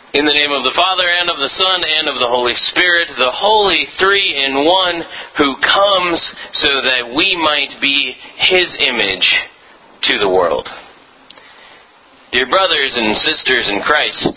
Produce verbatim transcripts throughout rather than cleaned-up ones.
In the name of the Father, and of the Son, and of the Holy Spirit, the Holy Three in One, who comes so that we might be His image to the world. Dear brothers and sisters in Christ,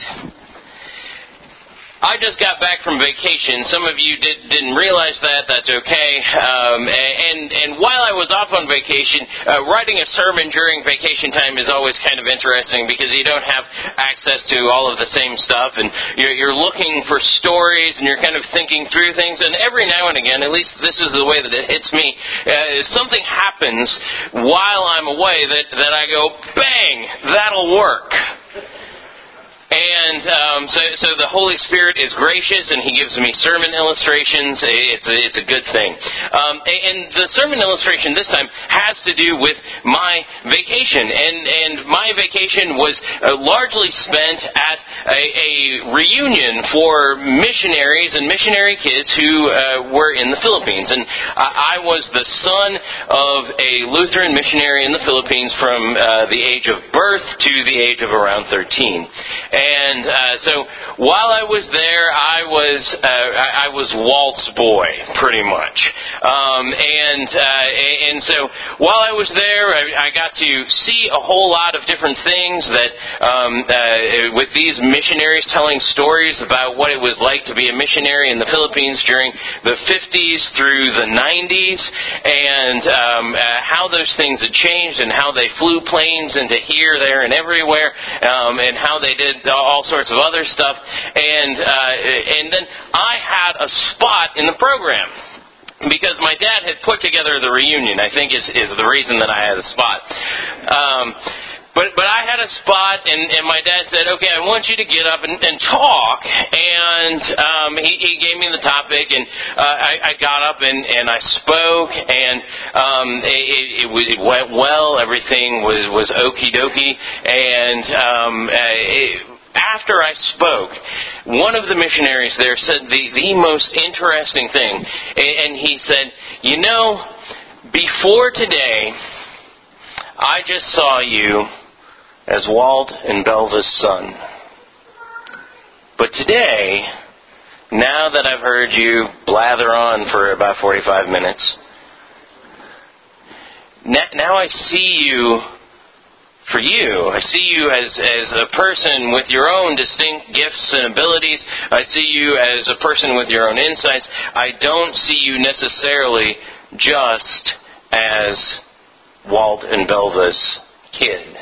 I just got back from vacation. Some of you did, didn't realize that. That's okay. Um, and, and while I was off on vacation, uh, writing a sermon during vacation time is always kind of interesting because you don't have access to all of the same stuff, and you're, you're looking for stories, and you're kind of thinking through things. And every now and again, at least this is the way that it hits me, uh, something happens while I'm away that, that I go, bang, that'll work. And um, so, so the Holy Spirit is gracious, and He gives me sermon illustrations. It's a, it's a good thing. Um, and the sermon illustration this time has to do with my vacation. And, and my vacation was uh, largely spent at a, a reunion for missionaries and missionary kids who uh, were in the Philippines. And I, I was the son of a Lutheran missionary in the Philippines from uh, the age of birth to the age of around thirteen. And uh, so while I was there, I was uh, I was Walt's boy, pretty much. Um, and uh, and so while I was there, I, I got to see a whole lot of different things that um, uh, with these missionaries telling stories about what it was like to be a missionary in the Philippines during the fifties through the nineties, and um, uh, how those things had changed, and how they flew planes into here, there, and everywhere, um, and how they did all sorts of other stuff, and uh, and then I had a spot in the program because my dad had put together the reunion. I think is is the reason that I had a spot. Um, But but I had a spot, and, and my dad said, okay, I want you to get up and, and talk. And um, he, he gave me the topic, and uh, I, I got up and, and I spoke, and um, it, it, it went well. Everything was, was okie dokie. And um, it, after I spoke, one of the missionaries there said the, the most interesting thing. And he said, you know, before today, I just saw you as Walt and Belva's son. But today, now that I've heard you blather on for about forty-five minutes, now I see you for you. I see you as, as a person with your own distinct gifts and abilities. I see you as a person with your own insights. I don't see you necessarily just as Walt and Belva's kid.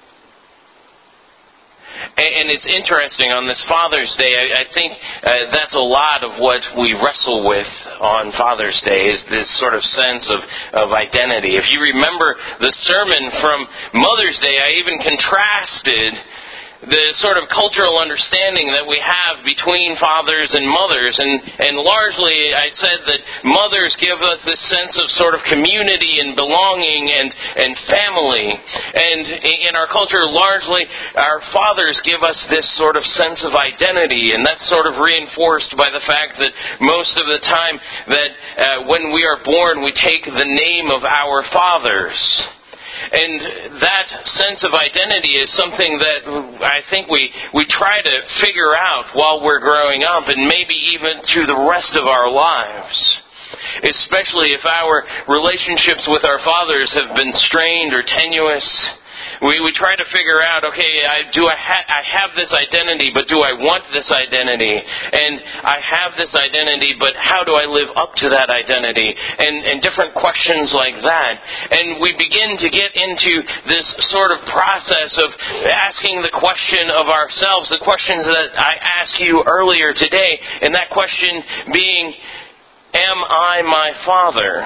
And it's interesting, on this Father's Day, I think uh, that's a lot of what we wrestle with on Father's Day, is this sort of sense of, of identity. If you remember the sermon from Mother's Day, I even contrasted the sort of cultural understanding that we have between fathers and mothers. And, and largely, I said that mothers give us this sense of sort of community and belonging and, and family. And in our culture, largely, our fathers give us this sort of sense of identity. And that's sort of reinforced by the fact that most of the time that uh, when we are born, we take the name of our fathers. And that sense of identity is something that I think we, we try to figure out while we're growing up, and maybe even through the rest of our lives. Especially if our relationships with our fathers have been strained or tenuous. We we try to figure out, okay, I, do I, ha- I have this identity, but do I want this identity? And I have this identity, but how do I live up to that identity? And, and different questions like that. And we begin to get into this sort of process of asking the question of ourselves, the questions that I asked you earlier today, and that question being, am I my father?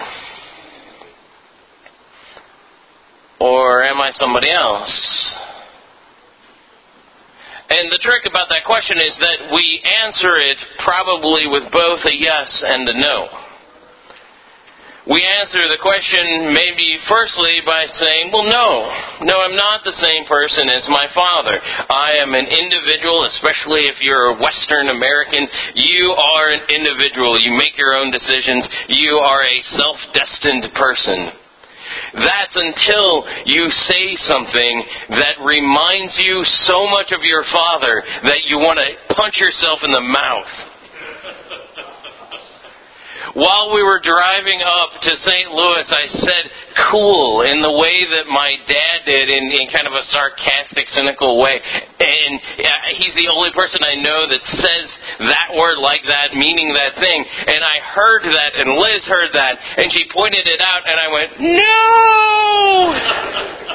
Or am I somebody else? And the trick about that question is that we answer it probably with both a yes and a no. We answer the question maybe firstly by saying, well, no. No, I'm not the same person as my father. I am an individual, especially if you're a Western American. You are an individual. You make your own decisions. You are a self-destined person. That's until you say something that reminds you so much of your father that you want to punch yourself in the mouth. While we were driving up to Saint Louis, I said cool in the way that my dad did, in, in kind of a sarcastic, cynical way. And uh, he's the only person I know that says that word like that, meaning that thing. And I heard that, and Liz heard that, and she pointed it out, and I went, no!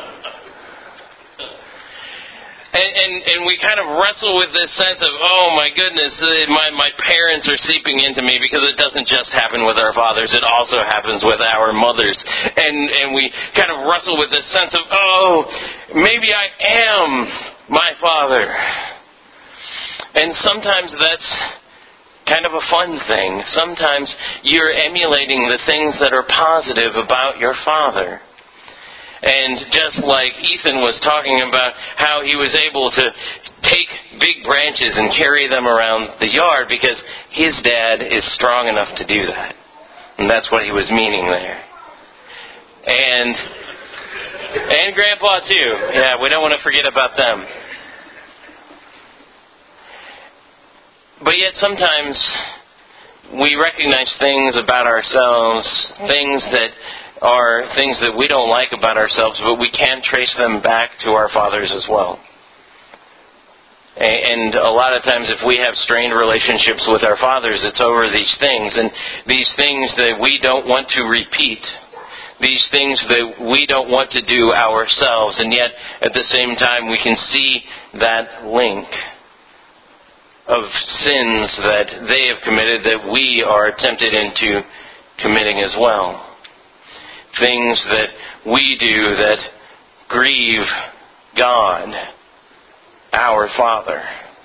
And, and and we kind of wrestle with this sense of, oh my goodness, my my parents are seeping into me, because it doesn't just happen with our fathers, it also happens with our mothers. And and we kind of wrestle with this sense of, oh, maybe I am my father. And sometimes that's kind of a fun thing. Sometimes you're emulating the things that are positive about your father. And just like Ethan was talking about how he was able to take big branches and carry them around the yard because his dad is strong enough to do that. And that's what he was meaning there. And and Grandpa too. Yeah, we don't want to forget about them. But yet sometimes we recognize things about ourselves, things that are things that we don't like about ourselves, but we can trace them back to our fathers as well. And a lot of times if we have strained relationships with our fathers, it's over these things. And these things that we don't want to repeat. These things that we don't want to do ourselves. And yet, at the same time, we can see that link of sins that they have committed that we are tempted into committing as well. Things that we do that grieve God, our Father.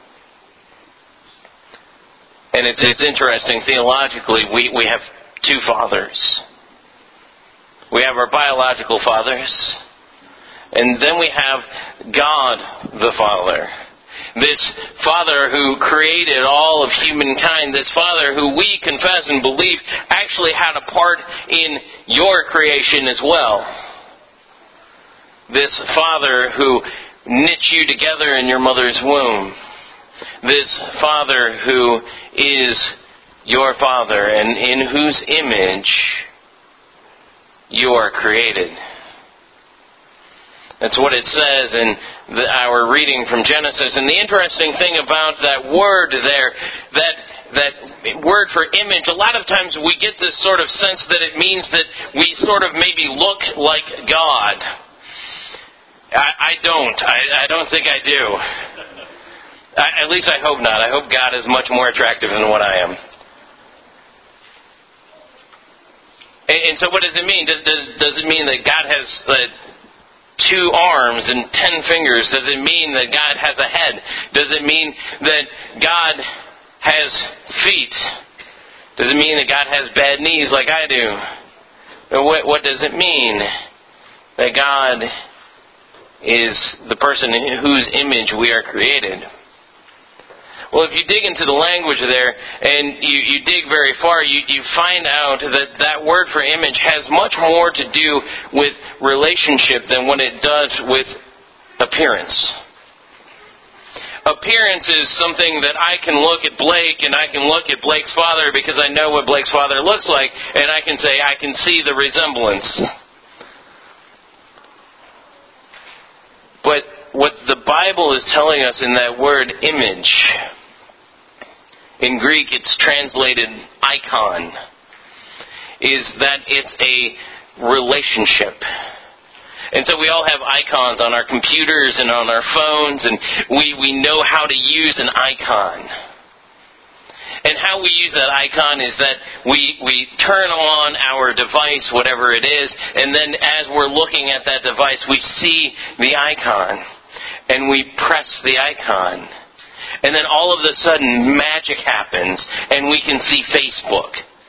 And it's it's interesting, theologically, we, we have two fathers. We have our biological fathers, and then we have God the Father. This Father who created all of humankind, this Father who we confess and believe actually had a part in your creation as well. This Father who knit you together in your mother's womb. This Father who is your Father and in whose image you are created. That's what it says in the, our reading from Genesis. And the interesting thing about that word there, that that word for image, a lot of times we get this sort of sense that it means that we sort of maybe look like God. I, I don't. I, I don't think I do. I, at least I hope not. I hope God is much more attractive than what I am. And, and so what does it mean? Does, does, does it mean that God has... Uh, two arms and ten fingers? Does it mean that God has a head? Does it mean that God has feet? Does it mean that God has bad knees like I do? What, what does it mean that God is the person in whose image we are created? Well, if you dig into the language there, and you, you dig very far, you, you find out that that word for image has much more to do with relationship than what it does with appearance. Appearance is something that I can look at Blake, and I can look at Blake's father because I know what Blake's father looks like, and I can say, I can see the resemblance. But what the Bible is telling us in that word image, in Greek it's translated icon, is that it's a relationship. And so we all have icons on our computers and on our phones, and we, we know how to use an icon. And how we use that icon is that we, we turn on our device, whatever it is, and then as we're looking at that device, we see the icon. And we press the icon. And then all of a sudden, magic happens, and we can see Facebook.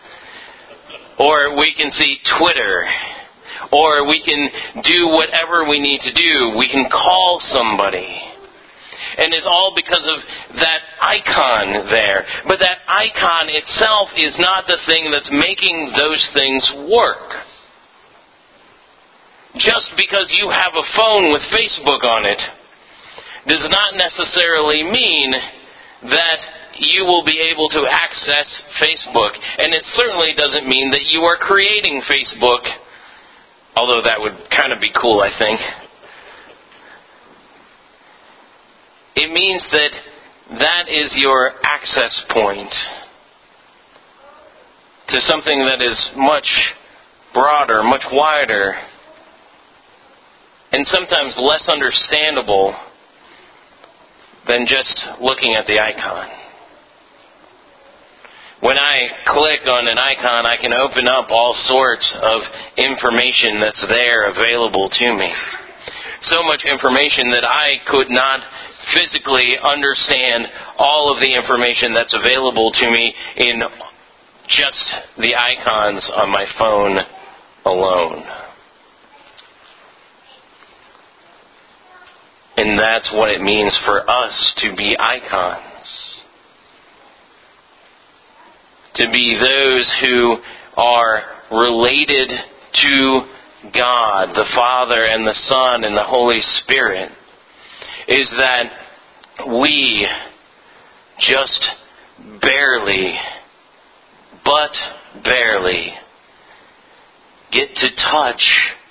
Or we can see Twitter. Or we can do whatever we need to do. We can call somebody. And it's all because of that icon there. But that icon itself is not the thing that's making those things work. just because you have a phone with Facebook on it does not necessarily mean that you will be able to access Facebook. And it certainly doesn't mean that you are creating Facebook, although that would kind of be cool, I think. It means that that is your access point to something that is much broader, much wider, and sometimes less understandable than just looking at the icon. When I click on an icon, I can open up all sorts of information that's there available to me. So much information that I could not physically understand all of the information that's available to me in just the icons on my phone alone. And that's what it means for us to be icons. To be those who are related to God, the Father and the Son and the Holy Spirit, is that we just barely, but barely, get to touch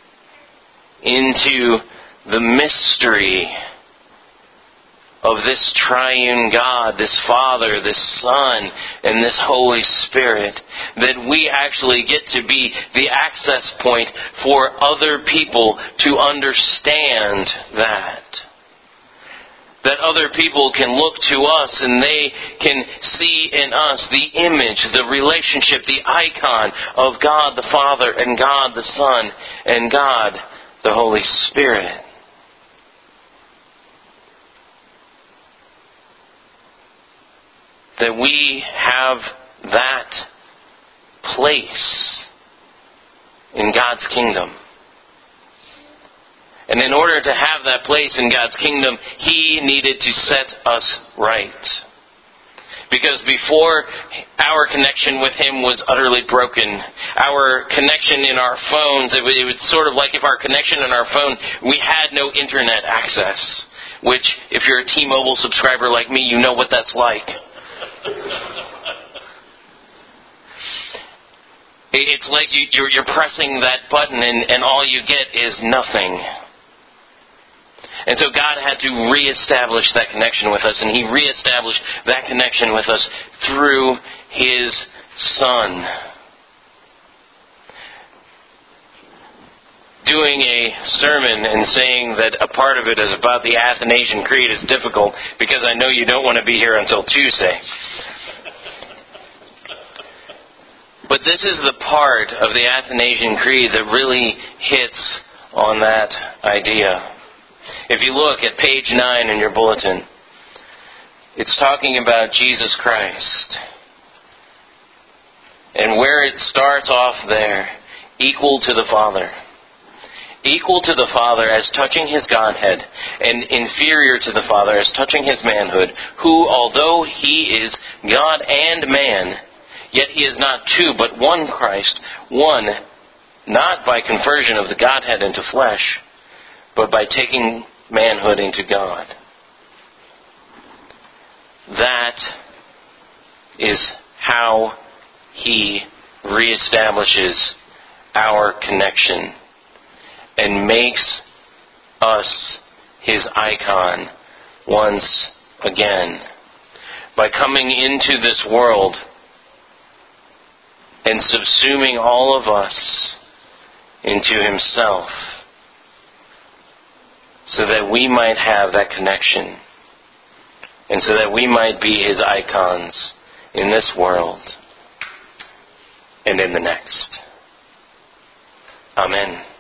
into the mystery of this triune God, this Father, this Son, and this Holy Spirit, that we actually get to be the access point for other people to understand that. That other people can look to us and they can see in us the image, the relationship, the icon of God the Father and God the Son and God the Holy Spirit. That we have that place in God's kingdom. And in order to have that place in God's kingdom, He needed to set us right. Because before, our connection with Him was utterly broken. Our connection in our phones, it was, it was sort of like if our connection in our phone, we had no internet access. Which, if you're a T-Mobile subscriber like me, you know what that's like. It's like you, you're, you're pressing that button and, and all you get is nothing. And so God had to reestablish that connection with us, and He reestablished that connection with us through His Son. Doing a sermon and saying that a part of it is about the Athanasian Creed is difficult because I know you don't want to be here until Tuesday. But this is the part of the Athanasian Creed that really hits on that idea. If you look at page nine in your bulletin, it's talking about Jesus Christ. And where it starts off there, equal to the Father. Equal to the Father as touching His Godhead, and inferior to the Father as touching His manhood, who, although He is God and man, yet He is not two, but one Christ, one, not by conversion of the Godhead into flesh, but by taking manhood into God. That is how He reestablishes our connection and makes us His icon once again. By coming into this world and subsuming all of us into Himself, so that we might have that connection, and so that we might be His icons in this world and in the next. Amen.